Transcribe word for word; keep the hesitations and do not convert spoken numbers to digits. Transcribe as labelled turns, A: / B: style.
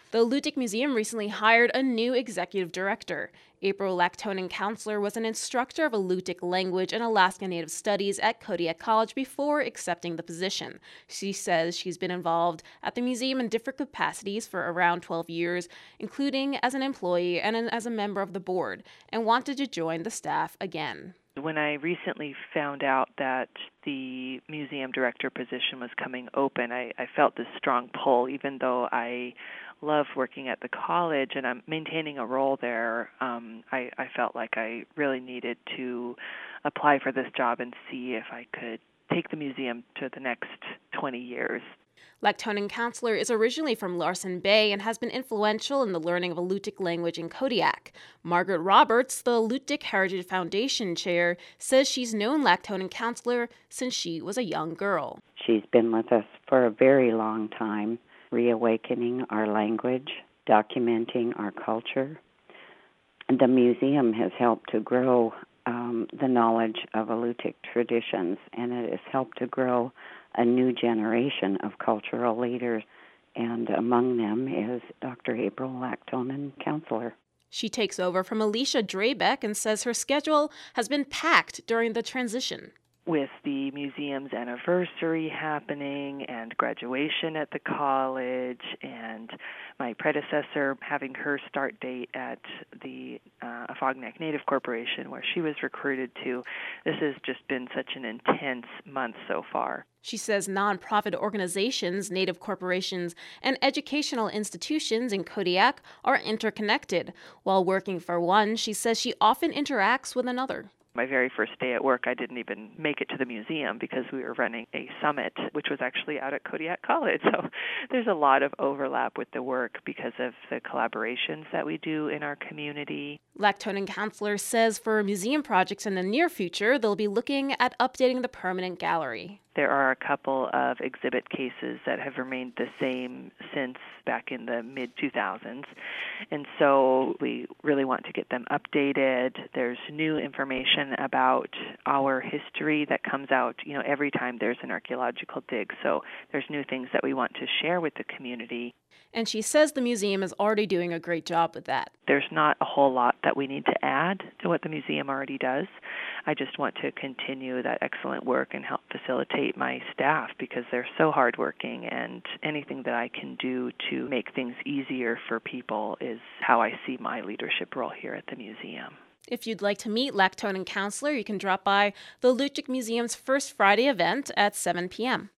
A: The Ludic Museum recently hired a new executive director. April Lactonen Counselor was an instructor of Alutiiq language and Alaska Native Studies at Kodiak College before accepting the position. She says she's been involved at the museum in different capacities for around twelve years, including as an employee and as a member of the board, and wanted to join the staff again.
B: When I recently found out that the museum director position was coming open, I, I felt this strong pull, even though I love working at the college and I'm maintaining a role there. Um, I, I felt like I really needed to apply for this job and see if I could take the museum to the next twenty years.
A: Lactonen Counselor is originally from Larsen Bay and has been influential in the learning of Alutiiq language in Kodiak. Margaret Roberts, the Alutiiq Heritage Foundation chair, says she's known Lactonen Counselor since she was a young girl.
C: She's been with us for a very long time, reawakening our language, documenting our culture. The museum has helped to grow um, the knowledge of Alutiiq traditions, and it has helped to grow a new generation of cultural leaders, and among them is Doctor April Lactonen Counselor.
A: She takes over from Alicia Drabeck and says her schedule has been packed during the transition.
B: With the museum's anniversary happening and graduation at the college and my predecessor having her start date at the uh, Afognak Native Corporation where she was recruited to, this has just been such an intense month so far.
A: She says nonprofit organizations, Native corporations, and educational institutions in Kodiak are interconnected. While working for one, she says she often interacts with another.
B: My very first day at work, I didn't even make it to the museum because we were running a summit, which was actually out at Kodiak College. So there's a lot of overlap with the work because of the collaborations that we do in our community.
A: Lactonen Counselor says for museum projects in the near future, they'll be looking at updating the permanent gallery.
B: There are a couple of exhibit cases that have remained the same since back in the mid two thousands, and so we really want to get them updated. There's new information about our history that comes out, you know, every time there's an archaeological dig, so there's new things that we want to share with the community.
A: And she says the museum is already doing a great job with that.
B: There's not a whole lot that we need to add to what the museum already does. I just want to continue that excellent work and help facilitate my staff because they're so hardworking, and anything that I can do to make things easier for people is how I see my leadership role here at the museum.
A: If you'd like to meet Lactonen Counselor, you can drop by the Ludic Museum's First Friday event at seven p.m.